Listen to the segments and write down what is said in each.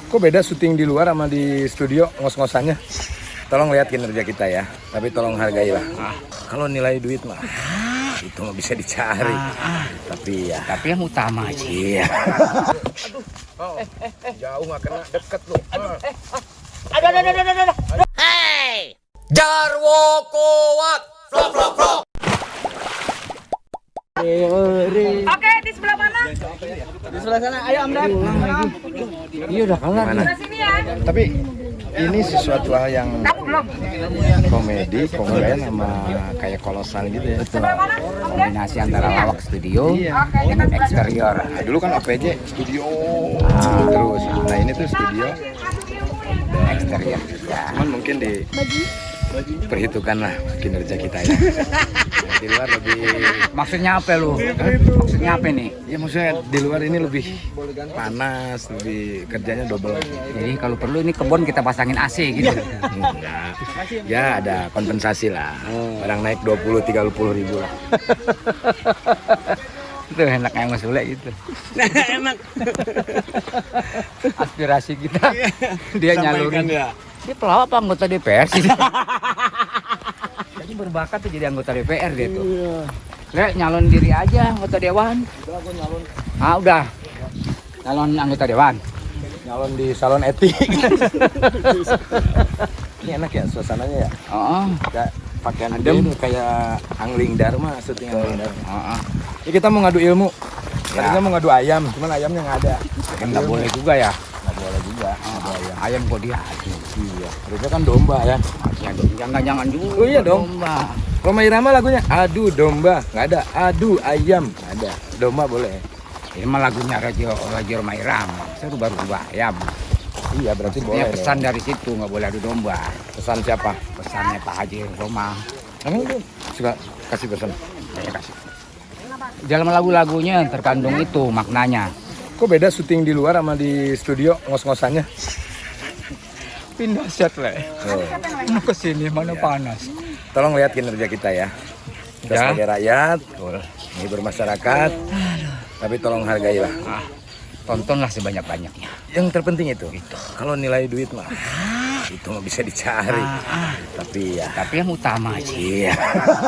Kok beda syuting di luar sama di studio ngos-ngosannya? Tolong lihat kinerja kita ya, tapi tolong hargailah. Kalau nilai duit mah itu mah bisa dicari. Tapi yang utama sih. iya. Jauh nggak kena, deket loh. Ada. Hey! Jarwo kuat. Vlog, vlog, vlog. Oke, di sebelah mana? Di sebelah sana, ayo Om Dad. Iya udah kelar. Sebelah sini ya. Tapi ini sesuatu hal yang Kamu belum? komedi, komedian sama kayak kolosal gitu ya. Sebelah mana? Om Dad? Kombinasi antara lawak studio dengan eksterior. Nah, dulu kan OPJ studio terus. Nah ini tuh studio Eksterior. Ya. cuman mungkin diperhitungkan lah kinerja kita ya. Di luar lebih, Maksudnya apa lu? Maksudnya apa nih? ya maksudnya di luar ini lebih panas, lebih kerjanya double. Jadi kalau perlu ini kebun kita pasangin AC gitu. Enggak, ya ada kompensasi lah. Barang naik 20-30 ribu lah. Itu enak yang ngesulek gitu. Enak. Aspirasi kita dia nyalurin. Ya. Dia pelawak apa anggota DPR sih? Jadi berbakat tuh jadi anggota DPR dia tuh. Lek nyalon diri aja anggota dewan. Udah. Calon anggota dewan. Nyalon di salon etik. Ini enak ya suasananya ya. Oh. Kayak pakaian Adem. adem kayak Angling Dharma, syuting Angling Dharma. Oh. Ya, kita mau ngadu ilmu. Ya. Tadinya mau ngadu ayam, cuman ayamnya nggak ada. Nggak boleh juga ya. Nggak boleh juga. Ayam kok diadu. Iya. Harusnya kan domba ya. Jangan juga. Oh iya dong. Domba. Roma Irama lagunya adu domba, nggak ada. Adu ayam, nggak ada. Domba boleh. Ini mah lagunya Rajo Roma Irama. Saya baru ubah ayam. Iya berarti Ini boleh. pesan dari situ nggak boleh adu domba. Pesan siapa? Pesannya Pak Haji Roma. Emang lu suka kasih pesan? Saya kasih. Dalam lagu-lagunya terkandung itu maknanya. Kok beda syuting di luar sama di studio ngos-ngosannya? Pindah set le. Oh. Mau ke sini mana panas. Tolong lihat kinerja kita ya. Kita Ya. sebagai rakyat, ini bermasyarakat, tapi tolong hargailah. Tontonlah sebanyak-banyaknya. Yang terpenting itu. Kalau nilai duit mah itu mah bisa dicari. Tapi yang utama sih. Iya.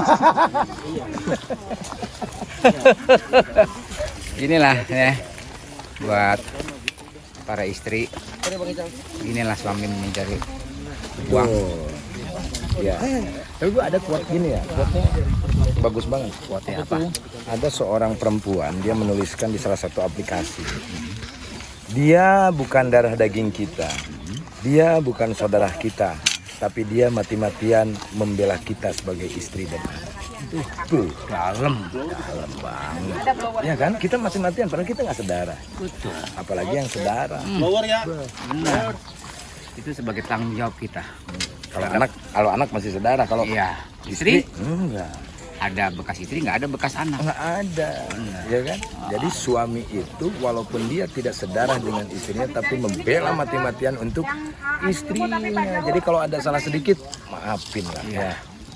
Inilah ya buat para istri. Inilah suami mencari uang. Ya. Tapi gua ada quote gini ya. Quote-nya bagus banget. Quote-nya apa? Ada seorang perempuan, dia menuliskan di salah satu aplikasi. Dia bukan darah daging kita. Dia bukan saudara kita, tapi dia mati-matian membela kita sebagai istri dan anak. Tuh, Dalam. dalam banget. Ya kan? Kita mati-matian padahal kita nggak saudara. Betul. Apalagi yang saudara. Lower ya. Benar. Itu sebagai tanggung jawab kita. Kalau anak masih saudara, kalau Iya. Istri enggak. ada bekas istri, nggak ada bekas anak. Nggak ada, ya kan? Jadi suami itu walaupun dia tidak sedara dengan istrinya, tapi membela mati-matian untuk istrinya. Jadi kalau ada salah sedikit, maafin lah. Ya.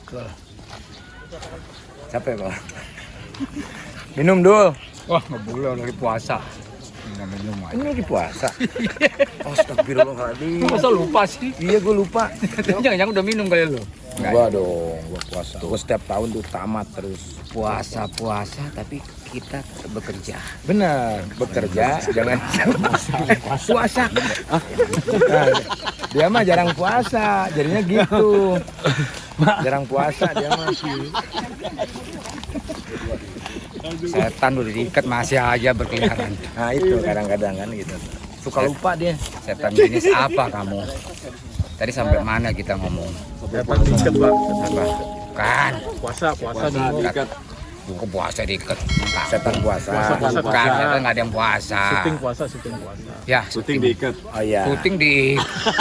Capek kok. Minum dulu. Wah, nggak boleh lagi puasa. Nggak minum aja. Ini lagi puasa. Astagfirullahaladzim. Masa lupa sih? Iya gue lupa. Jangan-jangan udah minum kali lo. Gua dong, gua puasa. Gua setiap tahun tuh tamat terus. Puasa tapi kita bekerja. Benar, bekerja jangan puasa. Nah, dia mah jarang puasa, jadinya gitu. Jarang puasa dia masih. Setan udah diikat masih aja berkeliaran. Nah itu kadang-kadang kan gitu. Suka lupa dia. Setan jenis apa kamu? Tadi sampai mana kita ngomong? Setan diikat, Pak. Apa? Kan? Puasa diikat. Buku puasa diikat. Setan puasa. Bukan, setan nggak ada yang puasa. Syuting puasa. Ya, Syuting diikat. Oh iya. syuting di.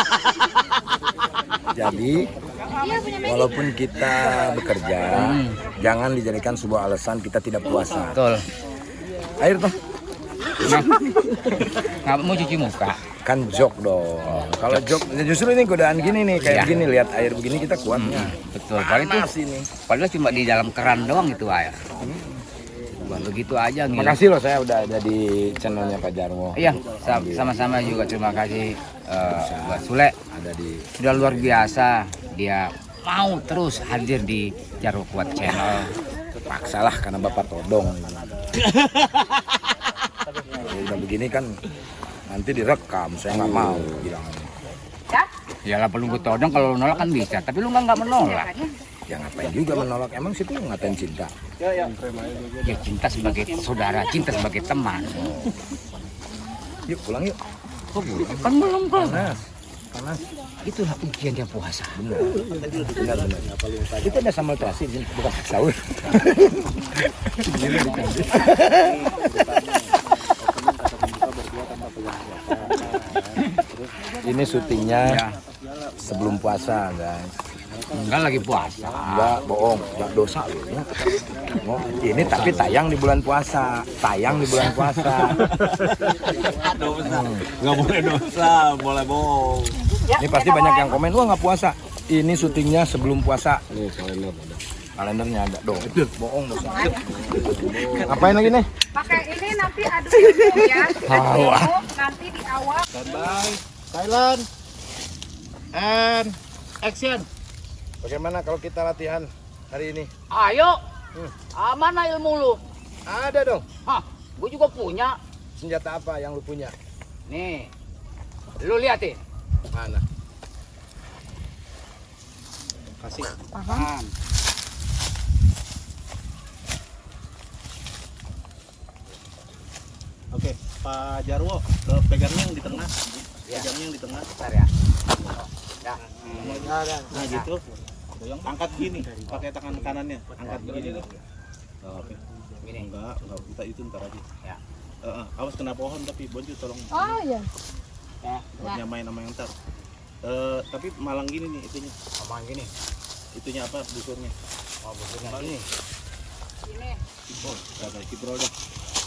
Jadi walaupun kita bekerja, jangan dijadikan sebuah alasan kita tidak puasa. Betul. Air toh. Nggak mau cuci muka. Kan jok dong. Kalau jok, justru ini godaan gini nih, kayak Iya. begini lihat air begini kita kuatnya. Betul. Paling itu, Panas ini. padahal cuma di dalam keran doang itu air. Baru gitu aja. Ngil. Makasih loh saya udah ada di channelnya Pak Jarwo. Iya, sama-sama juga terima kasih. buat Sule. ada di Sudah luar biasa. Dia mau terus hadir di Jarwo Kuat Channel. paksalah karena Bapak todong. Kalau udah begini kan nanti direkam, saya nggak mau bilang. Ya lah perlu gue todong, kalau lu nolak kan bisa. Tapi lu nggak menolak. Ya ngapain juga menolak, emang situ ngatain cinta. Ya cinta sebagai saudara, cinta sebagai teman. Yuk pulang yuk. Kok belum? Kan belum kok. Panas. Itulah ujiannya puasa. Benar. Itu ada sambal terasi, bukan sahur. Ini syutingnya Ya. sebelum puasa, guys. Enggak lagi puasa. Enggak, bohong, enggak dosa loh. Ya. Oh, ini tapi tayang di bulan puasa, Nggak boleh dosa, boleh bohong. Ini pasti banyak yang komen, wah nggak puasa. Ini syutingnya sebelum puasa. Nih kalender ada. Kalendernya ada dong. Bohong dosa. Ngapain lagi nih? Pakai ini nanti aduk ilmu ya. Tahu, ah. Ilmu nanti di awal. Standby, Thailand, and action. Bagaimana kalau kita latihan hari ini? Ayo. Mana ilmu lu? Ada dong. Hah, gue juga punya. Senjata apa yang lu punya? Nih. Lu liatin. Mana? Kasih. Paham. Oke, Pak Jarwo, pegangnya yang di tengah. Pegangnya yang di tengah. Bentar ya. Ya. Nah gitu. Angkat gini, pakai tangan kanannya. Angkat gini. Oke. Gini. Enggak, kita itu ntar aja. Ya. Awas kena pohon tapi Bonju tolong Oh iya. Ya. buat nyamain sama yang ntar. Tapi malang gini nih itunya. Ngomong gini. Itunya apa busurnya? Oh, busurnya gini. Ini. Oh, ada kiprol dah.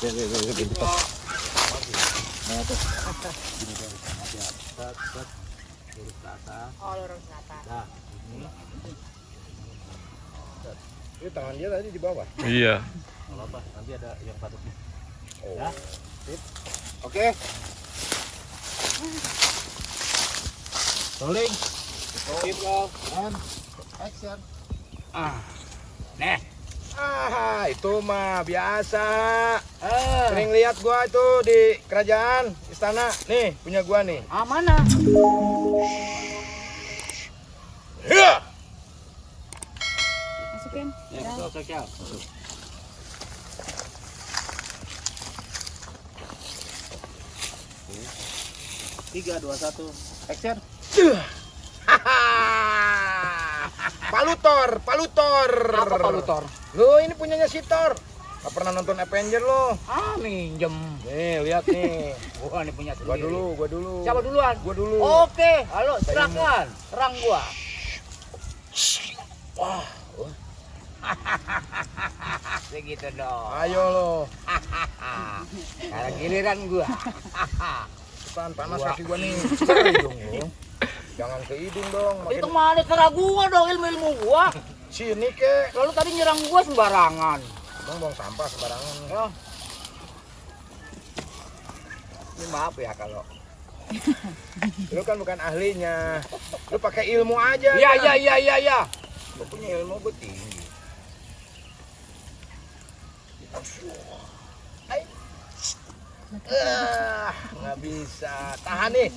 Oh, lurus ke atas. Itu tangan dia tadi di bawah. Iya. Enggak apa, nanti ada yang patutnya. Oh. Ya. Oke. Rolling. Kiprol and action. Nih. Ah, itu mah biasa. Sering lihat gua itu di kerajaan istana. Nih, punya gua nih. Mana? Ya. Masukin. Ya, Tiga, dua, satu, action. Palutor. Apa palutor? Lo ini punyanya si Thor. Gak pernah nonton Avenger lo. Minjem. Nih, lihat nih. Gua nih punya Gua sendiri. dulu. Siapa duluan? Gua dulu. Oke, halo, silakan. Serang gua. Wah, Begitu dong. ayo lo. Sekarang giliran gua. Cepetan, panas kaki gua nih. Ser hidung lo. Jangan ke hidung dong. Makin Itu mana kera gua dong, ilmu gua. sini ke. Lalu tadi nyerang gua sembarangan. Buang sampah sembarangan. Ya. Ini maaf ya kalau. Lu kan bukan ahlinya. Lu pakai ilmu aja. Iya. Lu punya ilmu gue tinggi. Nggak bisa. Tahan nih.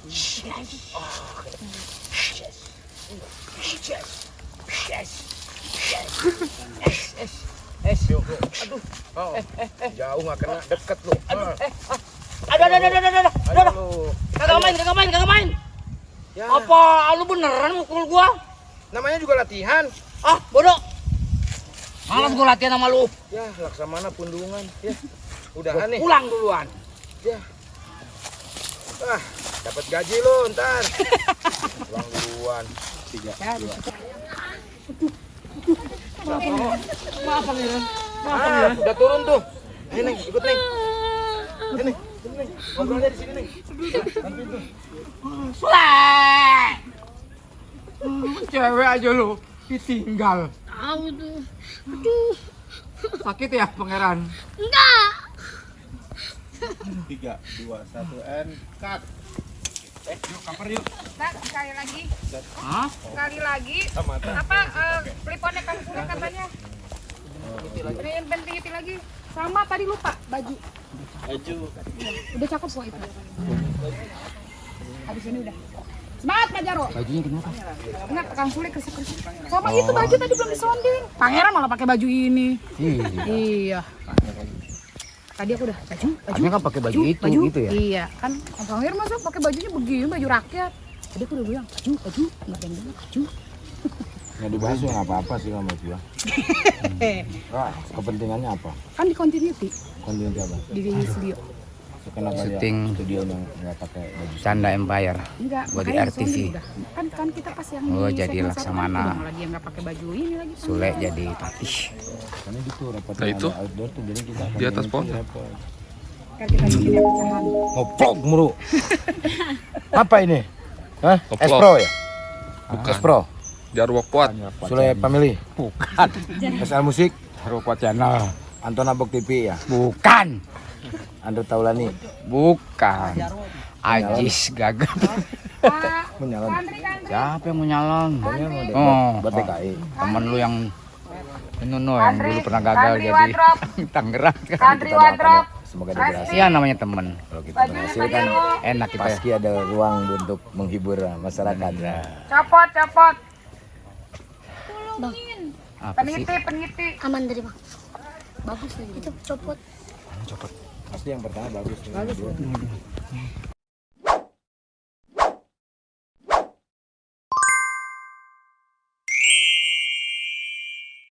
Aduh. Oh, jauh nggak kena, deket lu. Aduh. Ayo lu. Kagak main. Ya, Apa lu beneran mukul gua? namanya juga latihan. Ah, bodoh. Malas gua latihan sama lu. Ya, Laksamana pundungan. Ya, udahan nih. Pulang duluan. Ya. Ah, dapat gaji lu ntar. Pulang duluan. 3, 2. Maaf, Pangeran. Ah, udah turun tuh. Ayo Neng, ikut Neng. Ayo Neng, ikut Neng. Ngobrolnya di sini Neng. Bantuin tuh. Cewek aja lu ditinggal. Tahu tuh. Aduh. Sakit ya, Pangeran? Enggak. 3, 2, 1 and cut. Nah, sekali lagi. Hah? Sekali lagi. Apa kliponnya Kang Sule katanya? Yang penting itu lagi. Sama tadi lupa baju. Baju. Udah cakep kok itu. Habis ini udah. Semangat Pak Jaro. Bajunya kenapa? Enggak, Kang Sule kesek-kesek. Sama itu baju tadi belum disonding. Pangeran malah pakai baju ini. Iya. Tadi aku udah baju. Harusnya kan pakai baju itu gitu ya. Iya, kan Pangeran masa pakai bajunya begini, baju rakyat. Tadi aku udah bilang baju. Enggak ada yang bilang baju. Nggak dibahas juga nggak apa-apa sih sama itu ya. Wah, kepentingannya apa? Kan di continuity Kontinennya apa? di studio. Kenapa Syuting. dia studionya nggak pakai baju? Canda Empire. Enggak, Buat di makanya RTV. disonding udah. Kan kita pas yang Oh, di jadi segmen Laksamana. satu kan, malah dia nggak pakai baju ini lagi. Sule jadi Tatih. Karena gitu rapat Nah, itu. outdoor tuh jadi kita Di atas pohon. Kan kita bikin yang pecahan. Ngoplok mulu. Apa ini? Hah? Ngoplok. Espro ya? Bukan. Espro. Jarwo kuat. Sule Family. Bukan. SL Musik. Harupat Channel. Anton Abok TV ya. Bukan. Andre Taulani. Bukan. Ajis Gagap. Pak, Menyalon. Kandri. Siapa yang mau nyalon? Buat Oh, buat DKI. temen lu yang yang dulu pernah gagal Kandri jadi Wadrop. Tangerang. Kandri Wadrop. Semoga dia berhasil. Iya namanya temen. Kalau kita berhasil kan Enak kita ya. pasti ada ruang untuk menghibur masyarakat. Copot. Apa sih? Peniti. Aman dari bang. Bagus lagi. Itu copot. Pasti yang pertama bagus. Bagus.